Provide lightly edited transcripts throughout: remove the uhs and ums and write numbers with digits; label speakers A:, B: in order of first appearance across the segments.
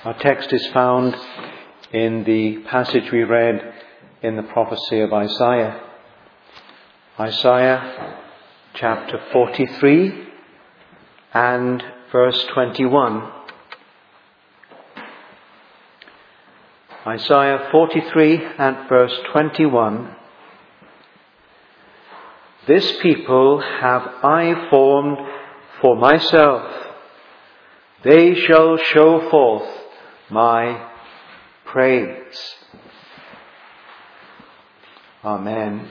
A: Our text is found in the passage we read in the prophecy of Isaiah. Isaiah chapter 43 and verse 21. Isaiah 43 and verse 21. This people have I formed for myself. They shall show forth my praise. Amen.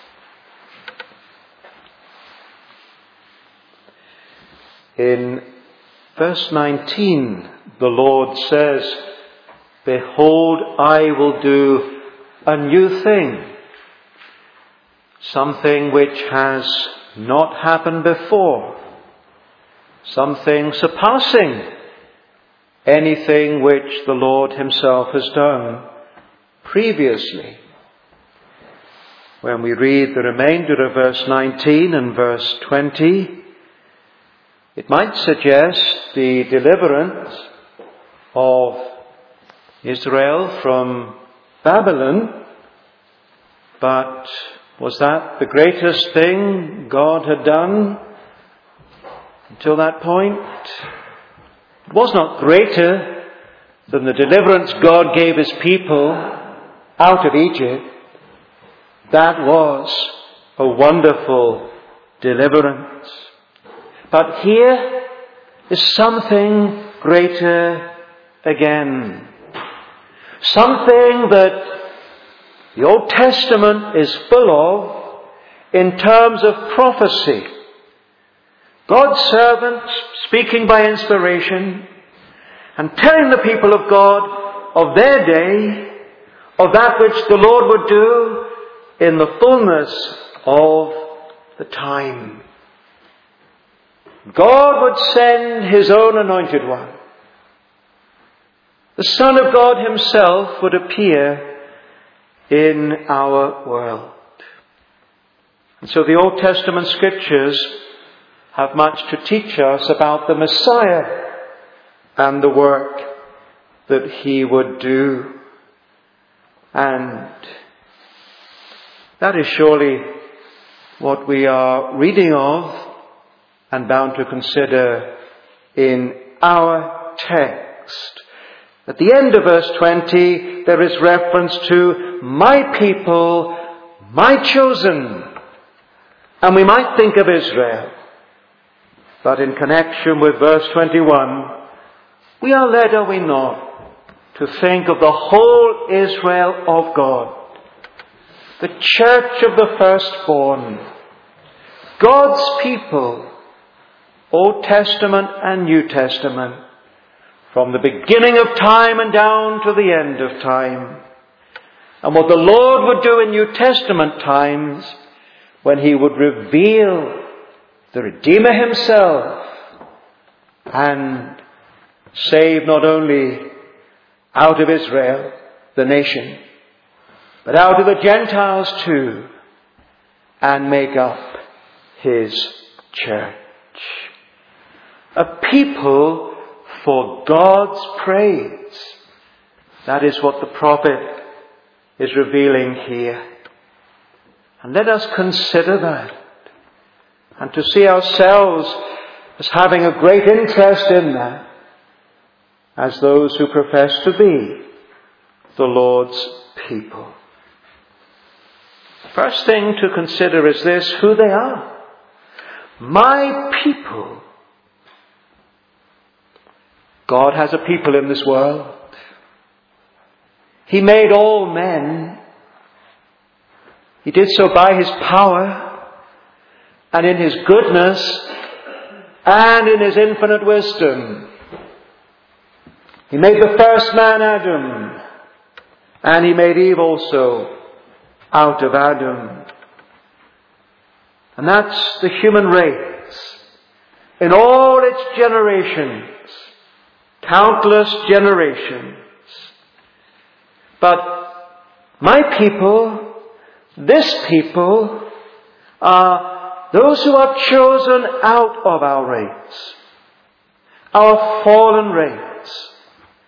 A: In verse 19, the Lord says, "Behold, I will do a new thing, something which has not happened before, something surpassing anything which the Lord himself has done previously." When we read the remainder of verse 19 and verse 20, it might suggest the deliverance of Israel from Babylon, but was that the greatest thing God had done until that point? It was not greater than the deliverance God gave his people out of Egypt. That was a wonderful deliverance. But here is something greater again. Something that the Old Testament is full of in terms of prophecy. God's servant speaking by inspiration and telling the people of God of their day, of that which the Lord would do in the fullness of the time. God would send his own anointed one. The Son of God himself would appear in our world. And so the Old Testament scriptures have much to teach us about the Messiah and the work that he would do. And that is surely what we are reading of and bound to consider in our text. At the end of verse 20, there is reference to my people, my chosen. And we might think of Israel. But in connection with verse 21, we are led, are we not, to think of the whole Israel of God. The church of the firstborn. God's people, Old Testament and New Testament, from the beginning of time and down to the end of time. And what the Lord would do in New Testament times, when he would reveal the Redeemer himself and save not only out of Israel, the nation, but out of the Gentiles too, and make up his church. A people for God's praise. That is what the prophet is revealing here. And let us consider that, and to see ourselves as having a great interest in that, as those who profess to be the Lord's people. First thing to consider is this: who they are. My people. God has a people in this world. He made all men. He did so by his power and in his goodness and in his infinite wisdom. He made the first man Adam, and he made Eve also out of Adam. And that's the human race in all its generations, countless generations. But my people, this people, are those who are chosen out of our race, our fallen race.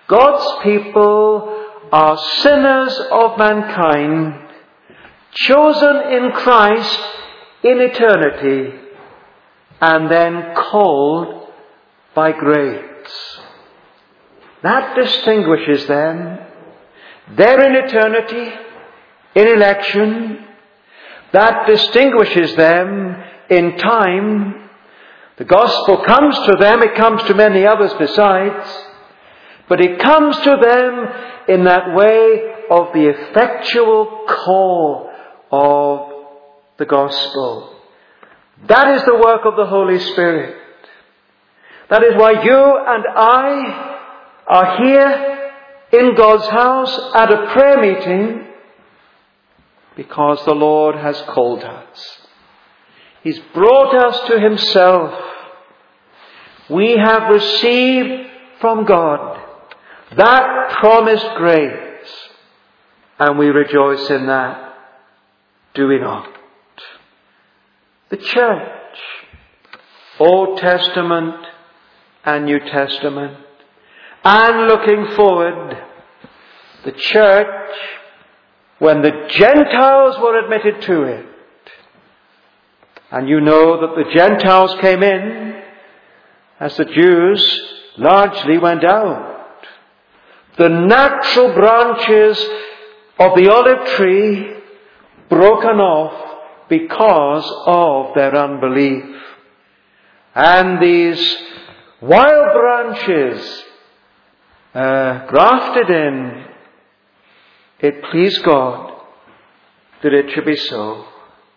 A: God's people are sinners of mankind, chosen in Christ in eternity, and then called by grace. That distinguishes them. They're in eternity, in election. That distinguishes them in time. The gospel comes to them, it comes to many others besides, but it comes to them in that way of the effectual call of the gospel. That is the work of the Holy Spirit. That is why you and I are here in God's house at a prayer meeting, because the Lord has called us. He's brought us to Himself. We have received from God that promised grace, and we rejoice in that, do we not? The church, Old Testament and New Testament, and looking forward, the church, when the Gentiles were admitted to it. And you know that the Gentiles came in as the Jews largely went out. The natural branches of the olive tree broken off because of their unbelief. And these wild branches grafted in, it pleased God that it should be so.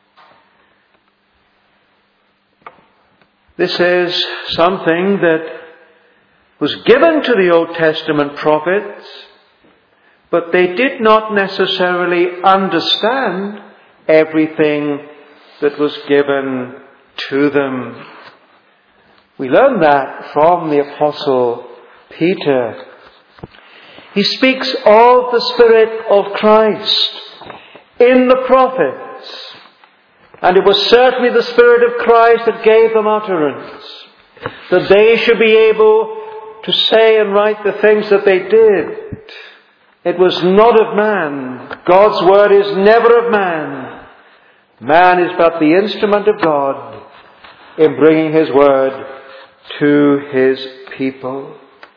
A: This is something that was given to the Old Testament prophets, but they did not necessarily understand everything that was given to them. We learn that from the Apostle Peter. He speaks of the Spirit of Christ in the prophets, and it was certainly the Spirit of Christ that gave them utterance, that they should be able to say and write the things that they did. It was not of man. God's word is never of man. Man is but the instrument of God in bringing His word to His people.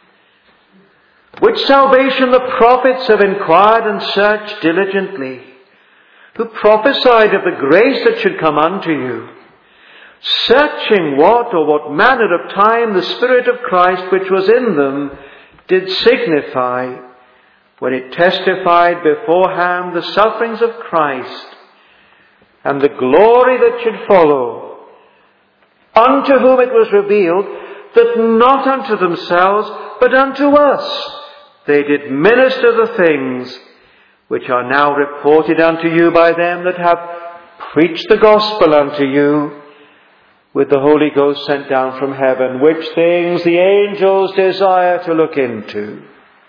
A: Which salvation the prophets have inquired and searched diligently, who prophesied of the grace that should come unto you, searching what manner of time the Spirit of Christ which was in them did signify, when it testified beforehand the sufferings of Christ and the glory that should follow, unto whom it was revealed that not unto themselves but unto us they did minister the things which are now reported unto you by them that have preached the gospel unto you, with the Holy Ghost sent down from heaven, which things the angels desire to look into.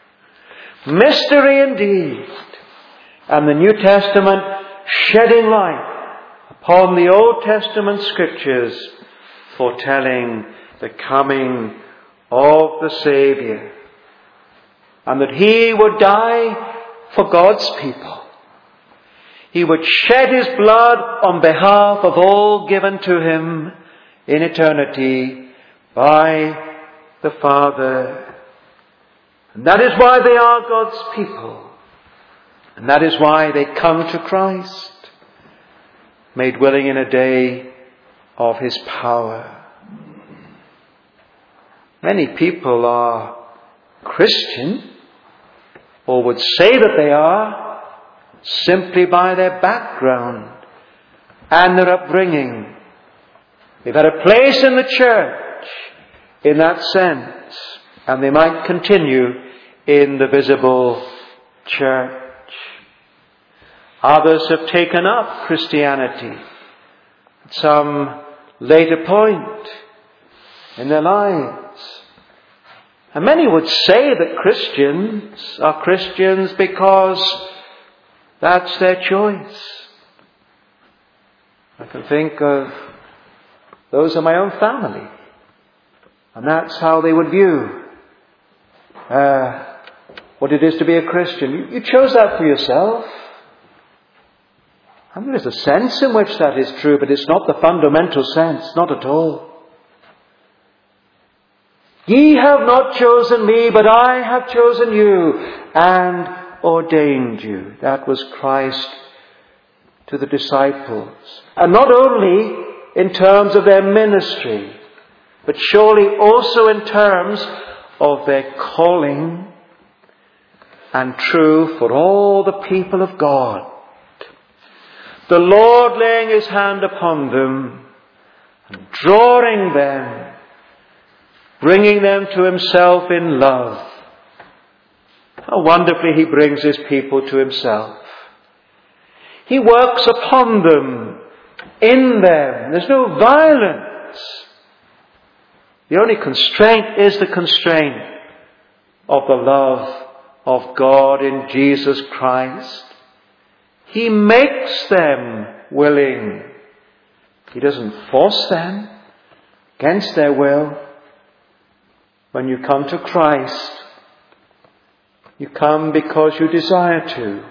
A: Mystery indeed, and the New Testament shedding light upon the Old Testament scriptures, foretelling the coming of the Saviour, and that He would die for God's people. He would shed His blood on behalf of all given to Him in eternity by the Father. And that is why they are God's people. And that is why they come to Christ, made willing in a day of His power. Many people are Christian, or would say that they are, simply by their background and their upbringing. They've had a place in the church in that sense, and they might continue in the visible church. Others have taken up Christianity at some later point in their lives. And many would say that Christians are Christians because that's their choice. I can think of those in my own family, and that's how they would view what it is to be a Christian. You chose that for yourself. And there is a sense in which that is true, but it's not the fundamental sense, not at all. Ye have not chosen me, but I have chosen you and ordained you. That was Christ to the disciples. And not only in terms of their ministry, but surely also in terms of their calling, and true for all the people of God. The Lord laying his hand upon them and drawing them, bringing them to himself in love. How wonderfully he brings his people to himself. He works upon them, in them. There's no violence. The only constraint is the constraint of the love of God in Jesus Christ. He makes them willing. He doesn't force them against their will. When you come to Christ, you come because you desire to.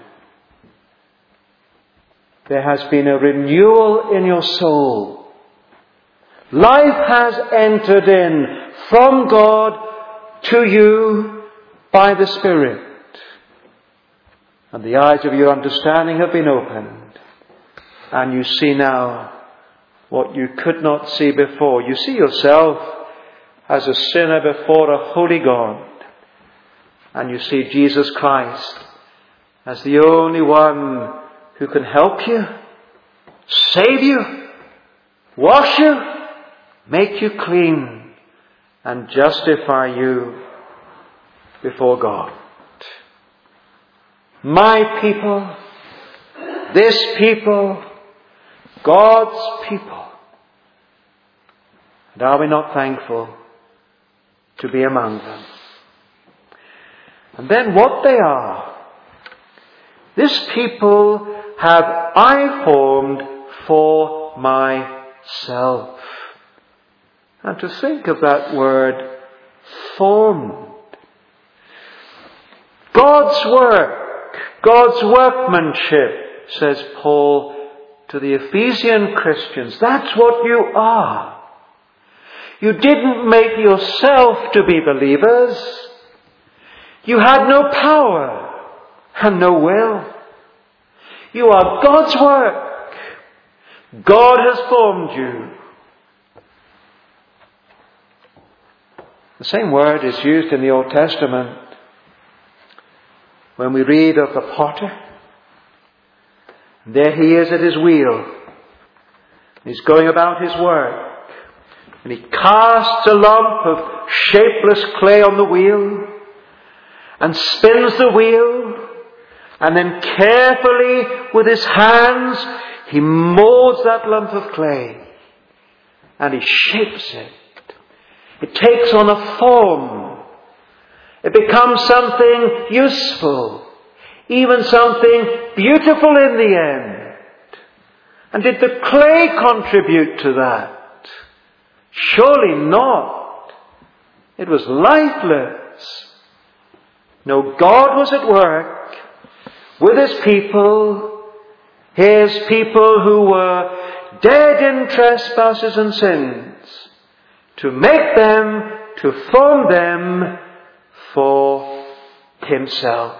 A: There has been a renewal in your soul. Life has entered in from God to you by the Spirit. And the eyes of your understanding have been opened. And you see now what you could not see before. You see yourself as a sinner before a holy God. And you see Jesus Christ as the only one who can help you, save you, wash you, make you clean, and justify you before God. My people, this people, God's people. And are we not thankful to be among them? And then what they are. This people have I formed for myself. And to think of that word, formed. God's work, God's workmanship, says Paul to the Ephesian Christians. That's what you are. You didn't make yourself to be believers. You had no power and no will. You are God's work. God has formed you. The same word is used in the Old Testament when we read of the potter. There he is at his wheel. He's going about his work. And he casts a lump of shapeless clay on the wheel and spins the wheel. And then carefully with his hands he molds that lump of clay. And he shapes it. It takes on a form. It becomes something useful. Even something beautiful in the end. And did the clay contribute to that? Surely not. It was lifeless. No, God was at work with his people who were dead in trespasses and sins, to make them, to form them for himself.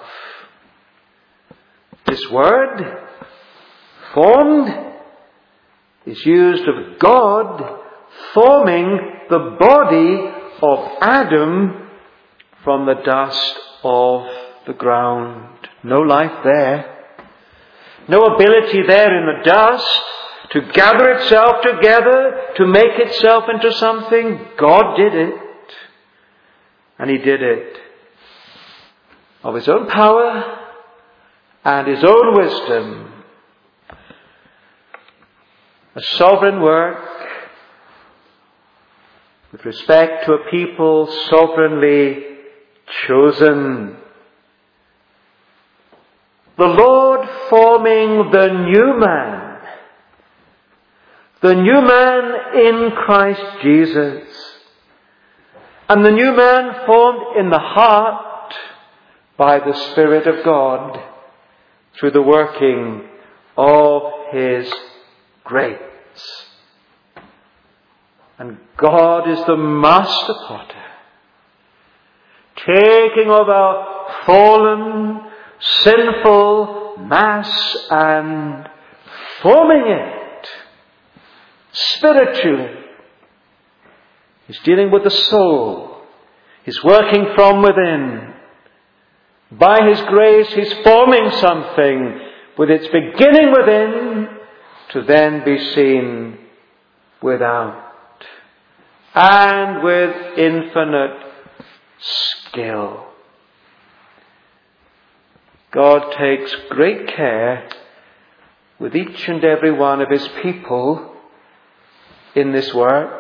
A: This word, formed, is used of God forming the body of Adam from the dust of the ground. No life there. No ability there in the dust to gather itself together, to make itself into something. God did it. And he did it of his own power and his own wisdom. A sovereign work with respect to a people sovereignly chosen. The Lord forming the new man. The new man in Christ Jesus. And the new man formed in the heart by the Spirit of God through the working of His grace. And God is the master potter, taking of our fallen, sinful mass and forming it spiritually. He's dealing with the soul. He's working from within. By His grace, He's forming something with its beginning within to then be seen without. And with infinite skill. God takes great care with each and every one of His people in this work.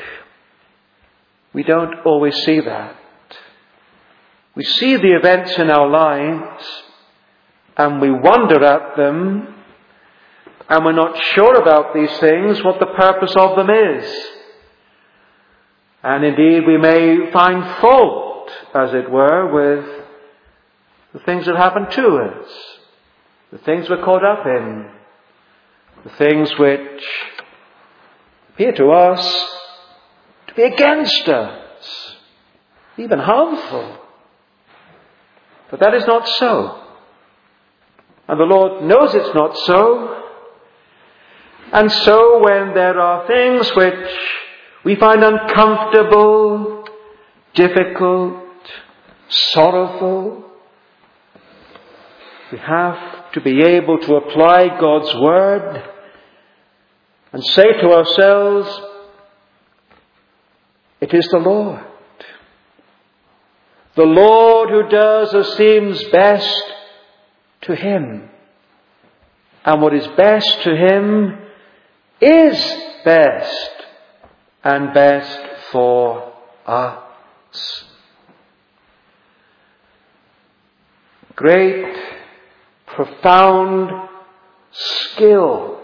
A: We don't always see that. We see the events in our lives and we wonder at them and we're not sure about these things, what the purpose of them is. And indeed we may find fault, as it were, with the things that happen to us, the things we're caught up in, the things which appear to us to be against us, even harmful. But that is not so. And the Lord knows it's not so. And so when there are things which we find uncomfortable, difficult, sorrowful, we have to be able to apply God's Word and say to ourselves, it is the Lord. The Lord who does as seems best to Him. And what is best to Him is best and best for us. Great, profound skill.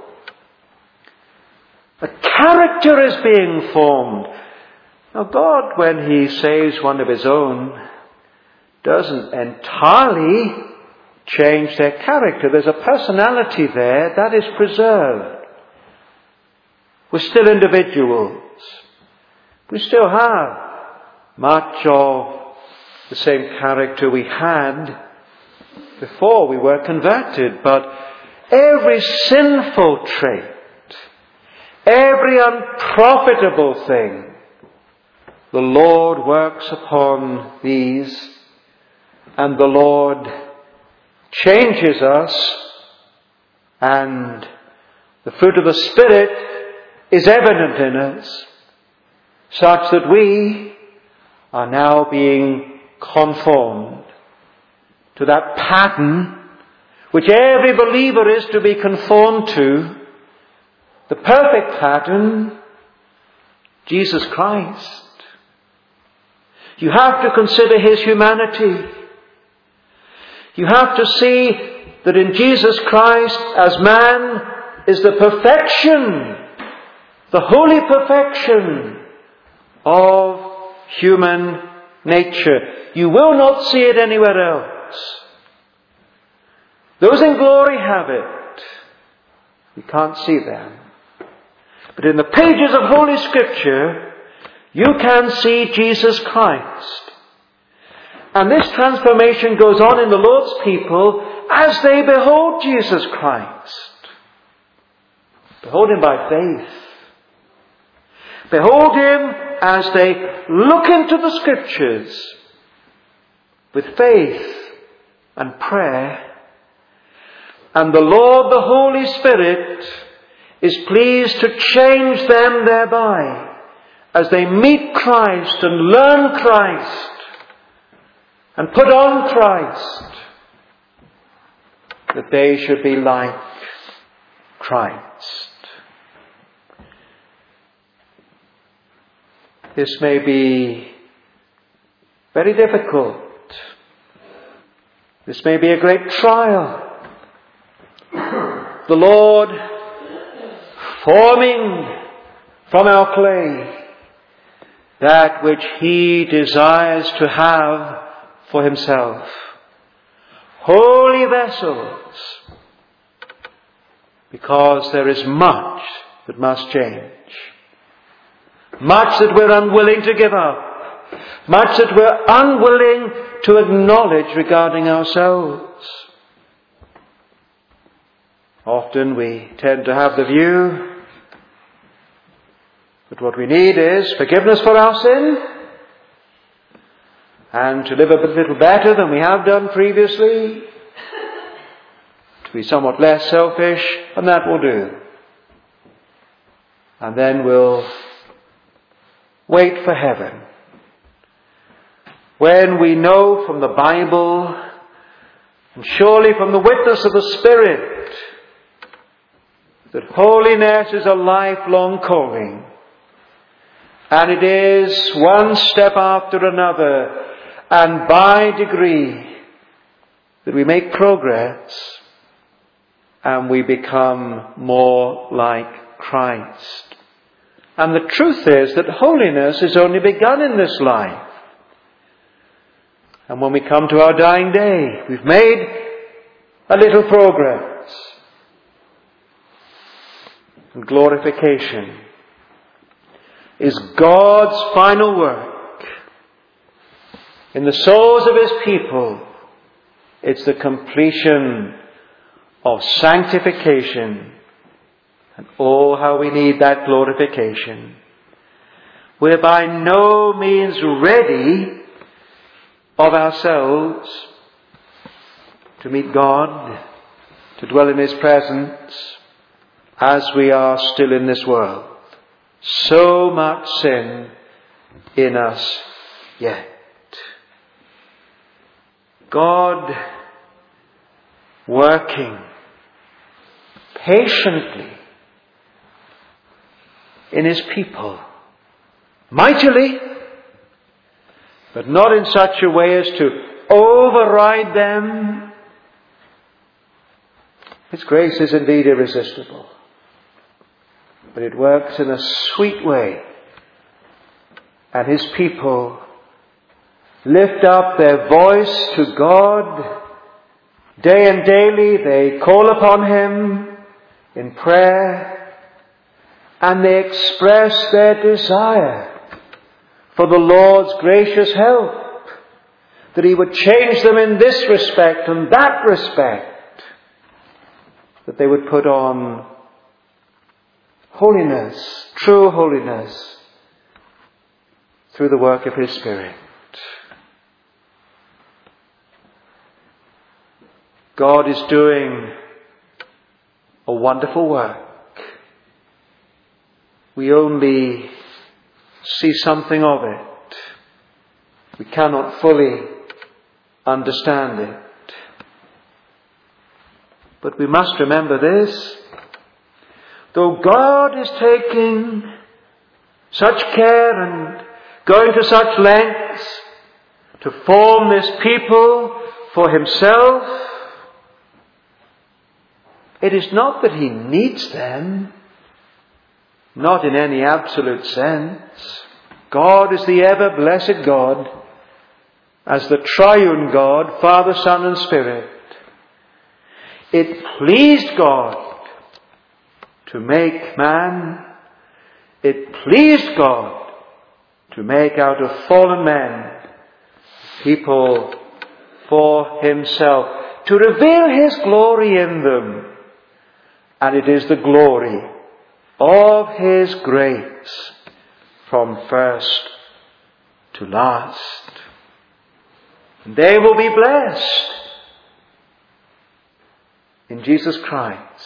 A: A character is being formed. Now God, when He saves one of His own, doesn't entirely change their character. There's a personality there that is preserved. We're still individuals. We still have much of the same character we had before we were converted. But every sinful trait, every unprofitable thing, the Lord works upon these, and the Lord changes us, and the fruit of the Spirit is evident in us, such that we are now being conformed to that pattern which every believer is to be conformed to, the perfect pattern, Jesus Christ. You have to consider His humanity. You have to see that in Jesus Christ as man is the perfection, the holy perfection of human nature. You will not see it anywhere else. Those in glory have it. You can't see them. But in the pages of Holy Scripture, you can see Jesus Christ. And this transformation goes on in the Lord's people as they behold Jesus Christ. Behold Him by faith. Behold Him as they look into the Scriptures with faith and prayer. And the Lord, the Holy Spirit, is pleased to change them thereby as they meet Christ and learn Christ and put on Christ, that they should be like Christ. This may be very difficult. This may be a great trial. The Lord forming from our clay that which He desires to have for Himself. holy vessels, because there is much that must change. Much that we're unwilling to give up. Much that we're unwilling to acknowledge regarding ourselves. Often we tend to have the view that what we need is forgiveness for our sin and to live a little better than we have done previously, to be somewhat less selfish, and that will do. And then we'll wait for heaven, when we know from the Bible, and surely from the witness of the Spirit, that holiness is a lifelong calling, and it is one step after another, and by degree, that we make progress, and we become more like Christ. And the truth is that holiness is only begun in this life. And when we come to our dying day, we've made a little progress. And glorification is God's final work in the souls of His people. It's the completion of sanctification. And oh, how we need that glorification. We're by no means ready of ourselves to meet God, to dwell in His presence, as we are still in this world. So much sin in us yet. God working patiently in His people, mightily, but not in such a way as to override them. His grace is indeed irresistible, but it works in a sweet way, and His people lift up their voice to God. Day and daily they call upon Him in prayer, and they express their desire for the Lord's gracious help, that He would change them in this respect and that respect, that they would put on holiness, true holiness, through the work of His Spirit. God is doing a wonderful work. We only see something of it. We cannot fully understand it. But we must remember this. Though God is taking such care and going to such lengths to form this people for Himself, it is not that He needs them. Not in any absolute sense. God is the ever-blessed God, as the triune God, Father, Son, and Spirit. It pleased God to make man. It pleased God to make out of fallen men people for Himself, to reveal His glory in them. And it is the glory of His grace from first to last. And they will be blessed in Jesus Christ.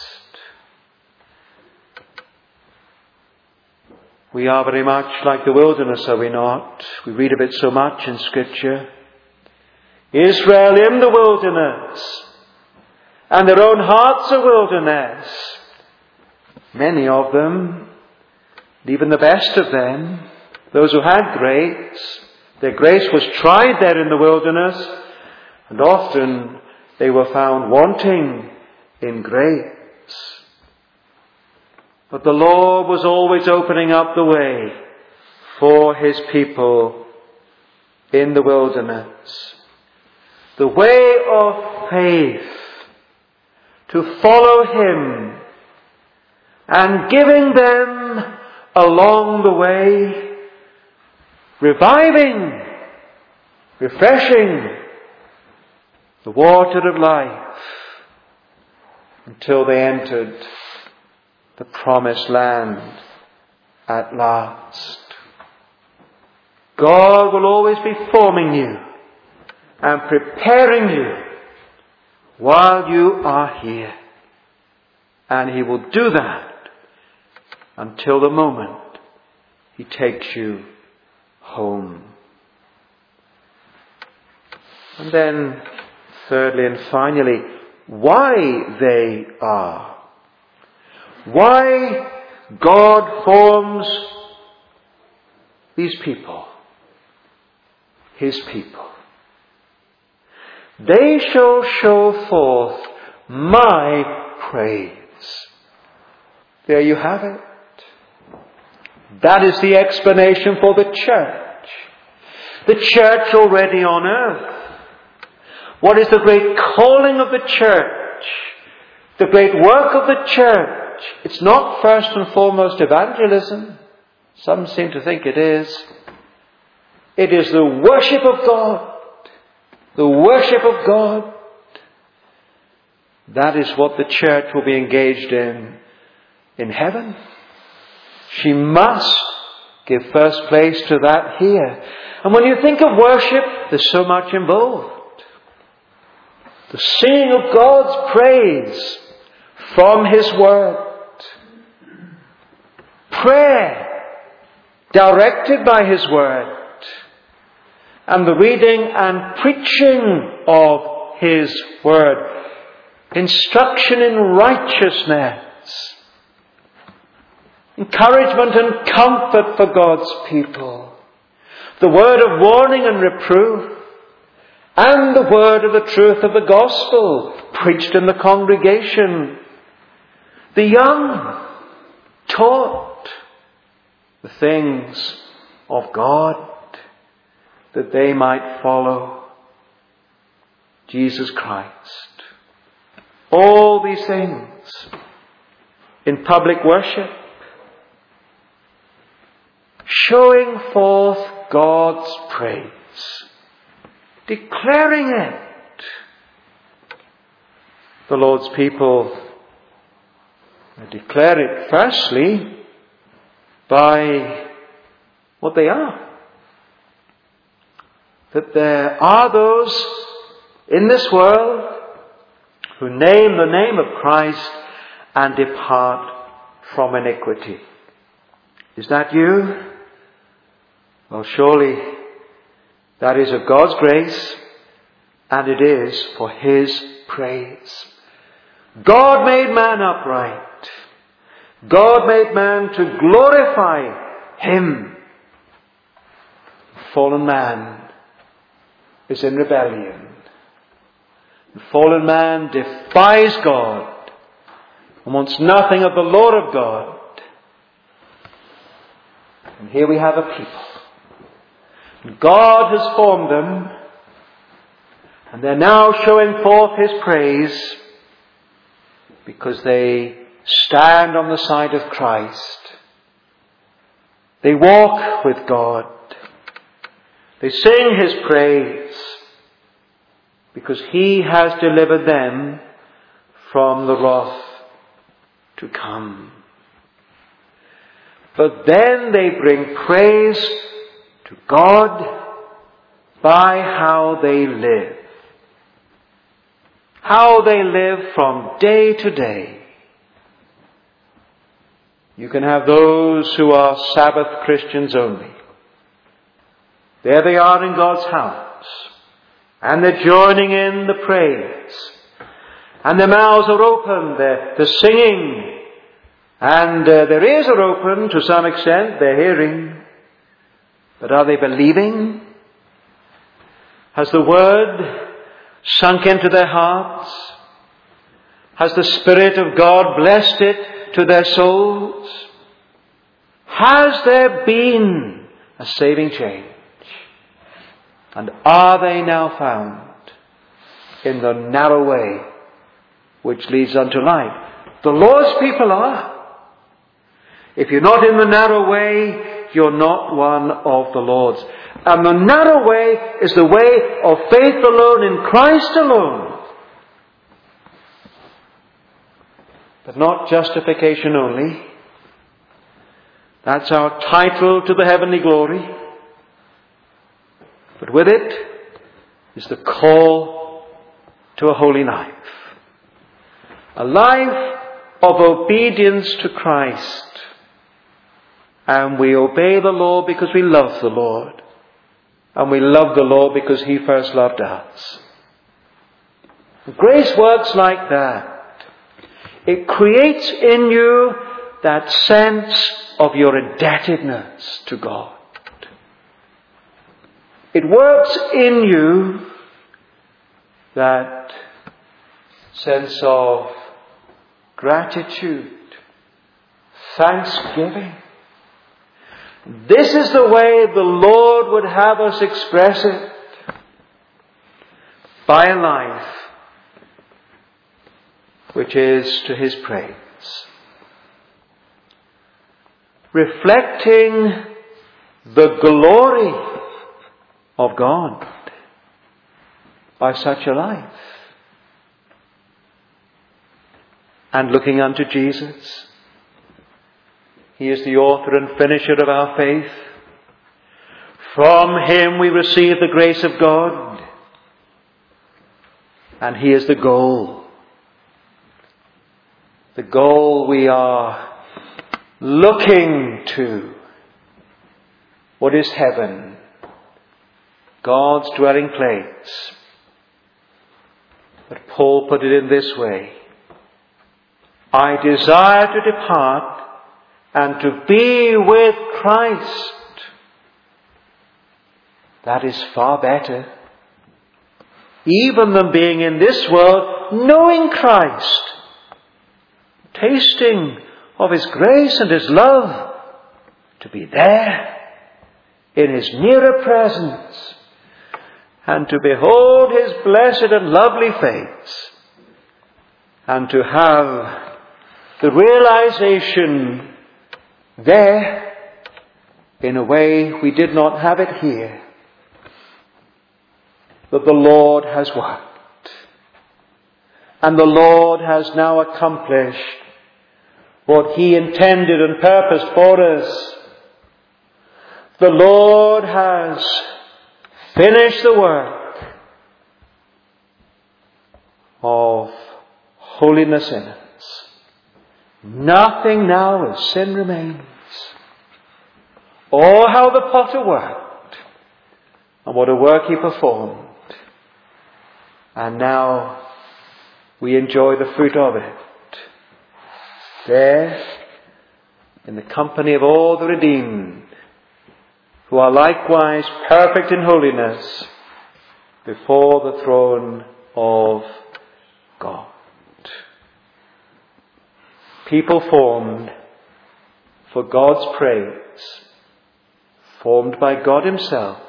A: We are very much like the wilderness, are we not? We read of it so much in Scripture. Israel in the wilderness, and their own hearts a wilderness. Many of them, even the best of them, those who had grace, their grace was tried there in the wilderness, and often they were found wanting in grace. But the Lord was always opening up the way for His people in the wilderness. the way of faith, to follow Him, and giving them along the way, reviving, refreshing the water of life until they entered the promised land at last. God will always be forming you and preparing you while you are here. And He will do that until the moment He takes you home. And then, thirdly and finally, why they are. Why God forms these people, His people. They shall show forth my praise. There you have it. That is the explanation for the church. The church already on earth. What is the great calling of the church? The great work of the church? It's not first and foremost evangelism. Some seem to think it is. It is the worship of God. The worship of God. That is what the church will be engaged in heaven. She must give first place to that here. And when you think of worship, there's so much involved. The singing of God's praise from His Word. Prayer directed by His Word. And the reading and preaching of His Word. Instruction in righteousness. Encouragement and comfort for God's people. The word of warning and reproof. And the word of the truth of the gospel preached in the congregation. The young taught the things of God that they might follow Jesus Christ. All these things in public worship, showing forth God's praise. Declaring it. The Lord's people declare it firstly by what they are. That there are those in this world who name the name of Christ and depart from iniquity. Is that you? Well, surely that is of God's grace, and it is for His praise. God made man upright. God made man to glorify Him. Fallen man is in rebellion. The fallen man defies God and wants nothing of the Lord of God. And here we have a people. God has formed them, and they're now showing forth His praise because they stand on the side of Christ. They walk with God. They sing His praise because He has delivered them from the wrath to come. But then they bring praise to God by how they live. How they live from day to day. You can have those who are Sabbath Christians only. There they are in God's house. And they're joining in the praise. And their mouths are open. They're singing. And their ears are open to some extent. They're hearing. But are they believing? Has the word sunk into their hearts? Has the Spirit of God blessed it to their souls? Has there been a saving change? And are they now found in the narrow way which leads unto life. The Lord's people are. If you're not in the narrow way, you're not one of the Lord's. And the narrow way is the way of faith alone in Christ alone. But not justification only. That's our title to the heavenly glory. But with it is the call to a holy life. A life of obedience to Christ. And we obey the law because we love the Lord. And we love the Lord because He first loved us. Grace works like that. It creates in you that sense of your indebtedness to God. It works in you that sense of gratitude, thanksgiving. This is the way the Lord would have us express it. By a life which is to His praise. Reflecting the glory of God by such a life. And looking unto Jesus. He is the author and finisher of our faith. From Him we receive the grace of God. And He is the goal. The goal we are looking to. What is heaven? God's dwelling place. But Paul put it in this way. I desire to depart and to be with Christ. That is far better. Even than being in this world, knowing Christ. Tasting of His grace and His love. To be there in His nearer presence. And to behold His blessed and lovely face. And to have the realization there in a way we did not have it here. That the Lord has worked. And the Lord has now accomplished what He intended and purposed for us. The Lord has finished the work of holiness in us. Nothing now of sin remains. Oh, how the potter worked, and what a work he performed. And now we enjoy the fruit of it. There, in the company of all the redeemed, who are likewise perfect in holiness, before the throne of God. People formed for God's praise, formed by God Himself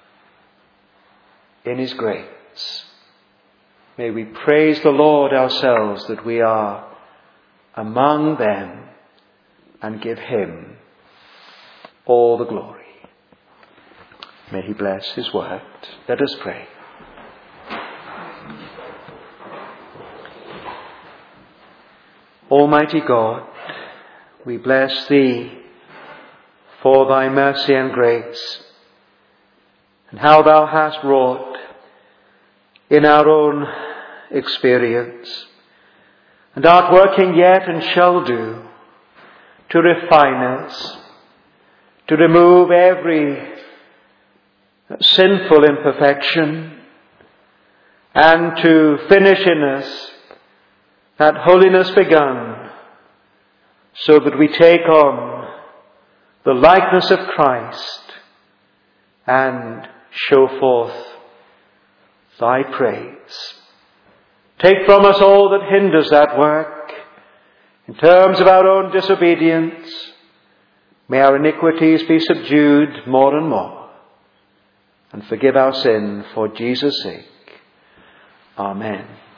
A: in His grace. May we praise the Lord ourselves that we are among them and give Him all the glory. May He bless His word. Let us pray. Almighty God, we bless Thee for Thy mercy and grace, and how Thou hast wrought in our own experience, and art working yet and shall do to refine us, to remove every sinful imperfection, and to finish in us that holiness begun, so that we take on the likeness of Christ and show forth Thy praise. Take from us all that hinders that work in terms of our own disobedience. May our iniquities be subdued more and more, and forgive our sin for Jesus' sake. Amen.